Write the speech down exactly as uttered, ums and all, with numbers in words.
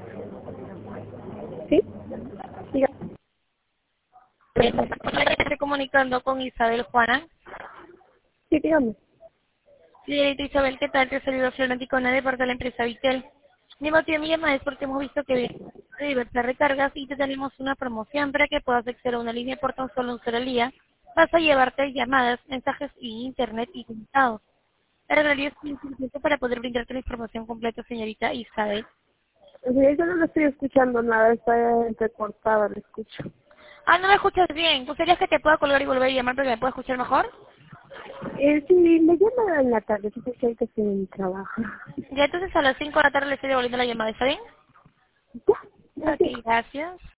¿Sí? Diga. Estoy comunicando con Isabel Juana. Sí, dígame. Señorita Isabel, ¿qué tal? Te saludo Florenti con de parte de la empresa Vitel. Mi motivo de mi llamada es porque hemos visto que de diversas recargas y te tenemos una promoción para que puedas acceder a una línea por tan solo un solo al día. Vas a llevarte llamadas, mensajes y internet ilimitados. La regalaría es suficiente para poder brindarte la información completa, señorita Isabel. O sea, yo no lo estoy escuchando nada, está entrecortada, lo escucho. Ah, no me escuchas bien. ¿Gustarías que te pueda colgar y volver a llamar para que me puedas escuchar mejor? Eh, sí, me llama en la tarde, sí, que hay que hacer mi trabajo. Ya entonces a las cinco de la tarde le estoy devolviendo la llamada, ¿está bien? Ya, así. Ok, gracias.